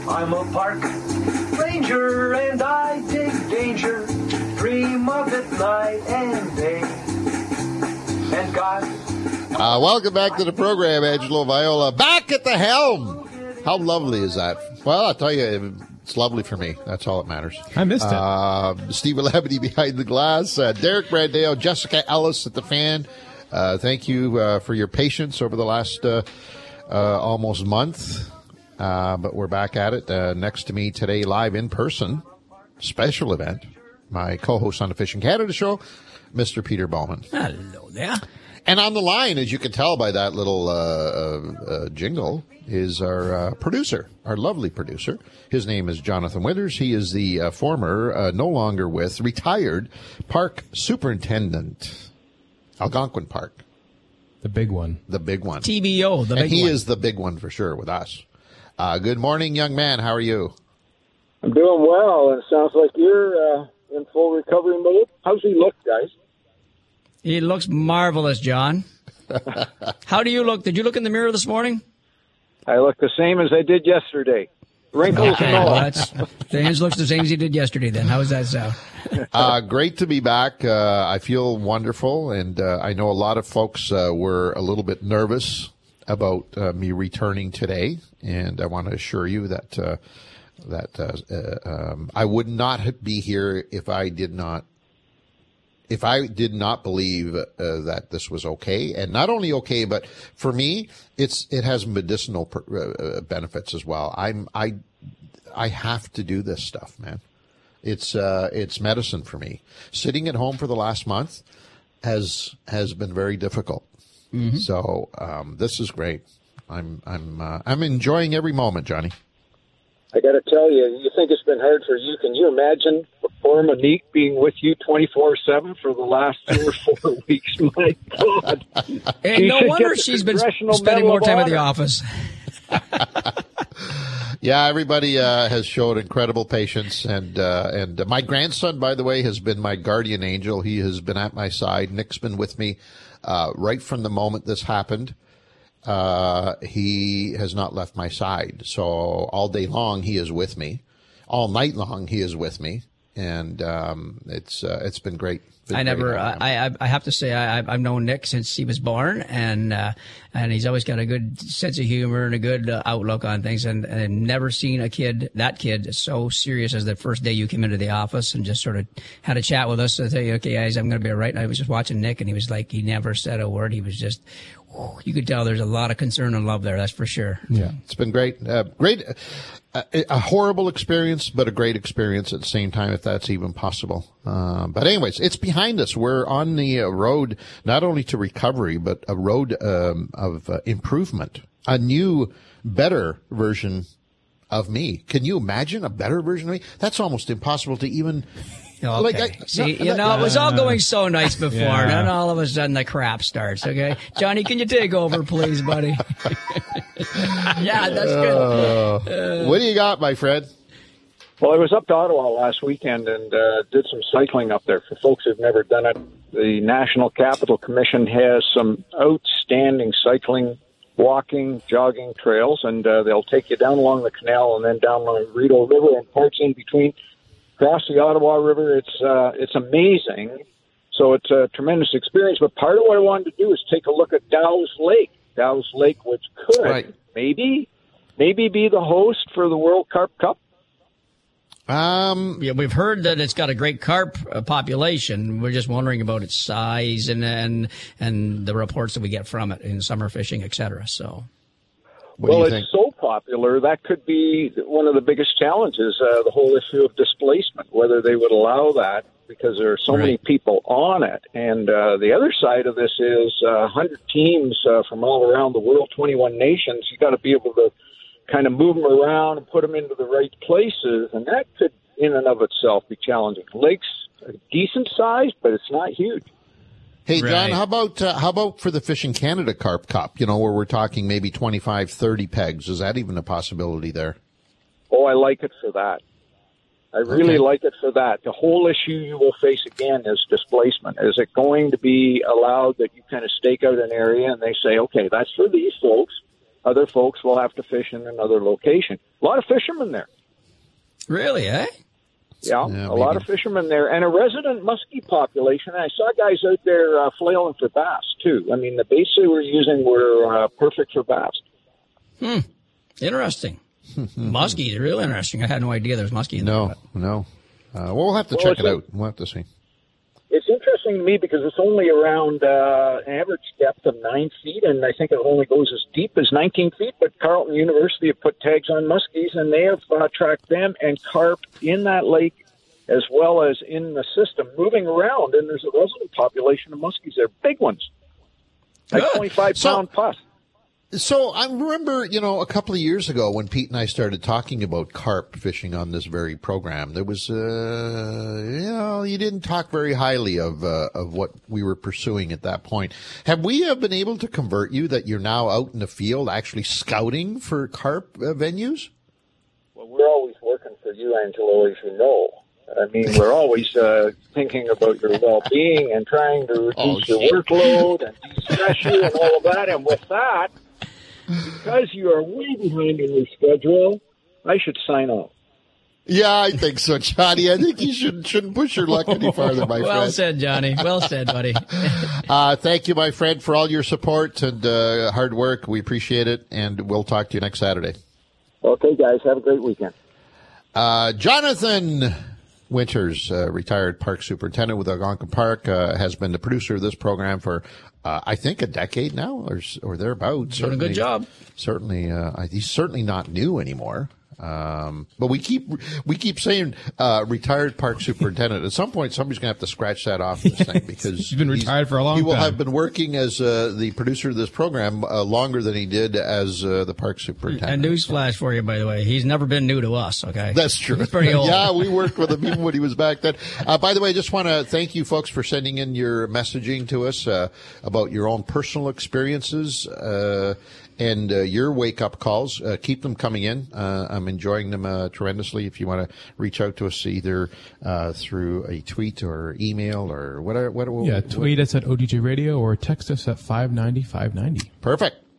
I'm a park ranger and I dig danger, dream of it night and day. And God. Welcome back to the program, Angelo Viola. Back at the helm. How lovely is that? Well, I'll tell you, it's lovely for me. That's all that matters. I missed it. Stephen Labadie behind the glass. Derek Brandale, Jessica Ellis at the fan. Thank you for your patience over the last almost month. But we're back at it. Next to me today, live in person, special event, my co-host on the Fishing Canada show, Mr. Peter Bowman. Hello there. And on the line, as you can tell by that little jingle, is our producer, our lovely producer. His name is Jonathan Winters. He is the former, no longer with, retired park superintendent, Algonquin Park. The big one. The big one. TBO, the big one. And he is the big one for sure with us. Good morning, young man. How are you? I'm doing well, and it sounds like you're in full recovery mode. How's he look, guys? He looks marvelous, John. How do you look? Did you look in the mirror this morning? I look the same as I did yesterday. Wrinkles and all. Well, James looks the same as he did yesterday then. How does that sound? Great to be back. I feel wonderful, and I know a lot of folks were a little bit nervous about me returning today, and I want to assure you that I would not be here if I did not believe that this was okay, and not only okay, but for me, it has medicinal benefits as well. I have to do this stuff, man. It's medicine for me. Sitting at home for the last month has been very difficult. Mm-hmm. So this is great. I'm enjoying every moment, Johnny. I got to tell you, you think it's been hard for you. Can you imagine poor Monique being with you 24/7 for the last 2 or 4 weeks? My God. And no wonder she's been spending more time at the office. Yeah, everybody has showed incredible patience, and my grandson, by the way, has been my guardian angel. He has been at my side. Nick's been with me right from the moment this happened. He has not left my side. So all day long he is with me. All night long he is with me, and it's been great. I have to say I've known Nick since he was born, and he's always got a good sense of humor and a good outlook on things, and never seen that kid so serious as the first day you came into the office and just sort of had a chat with us. I tell you, okay, guys, I'm going to be all right. And I was just watching Nick, and he was like, he never said a word. He was just, you could tell there's a lot of concern and love there. That's for sure. Yeah, it's been great. A horrible experience, but a great experience at the same time, if that's even possible. But anyways, it's behind us. We're on the road, not only to recovery, but a road of improvement. A new, better version of me. Can you imagine a better version of me? That's almost impossible to even... Okay. It was all going so nice before, and then all of a sudden the crap starts, okay? Johnny, can you take over, please, buddy? Yeah, that's good. What do you got, my friend? Well, I was up to Ottawa last weekend and did some cycling up there. For folks who've never done it, the National Capital Commission has some outstanding cycling, walking, jogging trails, and they'll take you down along the canal and then down along the Rideau River and parts in between. Across the Ottawa River, it's amazing. So it's a tremendous experience. But part of what I wanted to do is take a look at Dow's Lake. Dow's Lake, which could maybe be the host for the World Carp Cup. Yeah, we've heard that it's got a great carp population. We're just wondering about its size and the reports that we get from it in summer fishing, et cetera. So. Well, it's so popular, that could be one of the biggest challenges, the whole issue of displacement, whether they would allow that, because there are so many people on it. And the other side of this is 100 teams from all around the world, 21 nations. You got to be able to kind of move them around and put them into the right places, and that could, in and of itself, be challenging. The lake's a decent size, but it's not huge. Hey, John, how about for the Fishing Canada Carp Cup, where we're talking maybe 25, 30 pegs? Is that even a possibility there? Oh, I like it for that. I really like it for that. The whole issue you will face again is displacement. Is it going to be allowed that you kind of stake out an area and they say, okay, that's for these folks, other folks will have to fish in another location. A lot of fishermen there. Really, eh? Yeah, a lot of fishermen there, and a resident muskie population. And I saw guys out there flailing for bass, too. I mean, the baits they were using were perfect for bass. Interesting. Muskie is real interesting. I had no idea there was muskie in there. No. Well, we'll have to check it out. We'll have to see. It's interesting to me because it's only around average depth of 9 feet, and I think it only goes as deep as 19 feet. But Carleton University have put tags on muskies, and they have tracked them and carp in that lake as well as in the system, moving around. And there's a resident population of muskies there, big ones, like 25-pound plus. So I remember, a couple of years ago when Pete and I started talking about carp fishing on this very program, there was, you didn't talk very highly of what we were pursuing at that point. Have we been able to convert you that you're now out in the field actually scouting for carp venues? Well, we're always working for you, Angelo, as you know. I mean, we're always thinking about your well-being and trying to reduce your workload and de-stress you and all of that. And with that, because you are way behind in your schedule, I should sign off. Yeah, I think so, Johnny. I think you shouldn't push your luck any farther, my friend. Well said, Johnny. Well said, buddy. Thank you, my friend, for all your support and hard work. We appreciate it, and we'll talk to you next Saturday. Okay, guys. Have a great weekend. Jonathan Winters, retired park superintendent with Algonquin Park, has been the producer of this program for, I think, a decade now or thereabouts. Doing a good job. Certainly, he's certainly not new anymore. But we keep saying retired park superintendent. At some point, somebody's going to have to scratch that off this thing because he's been retired for a long time. He will have been working as the producer of this program longer than he did as the park superintendent. A newsflash for you, by the way. He's never been new to us, okay? That's true. He's pretty old. Yeah, we worked with him even when he was back then. By the way, I just want to thank you folks for sending in your messaging to us about your own personal experiences and your wake-up calls. Keep them coming in. I'm enjoying them tremendously. If you want to reach out to us either through a tweet or email or whatever. Tweet us at ODJ Radio or text us at 590-590. Perfect.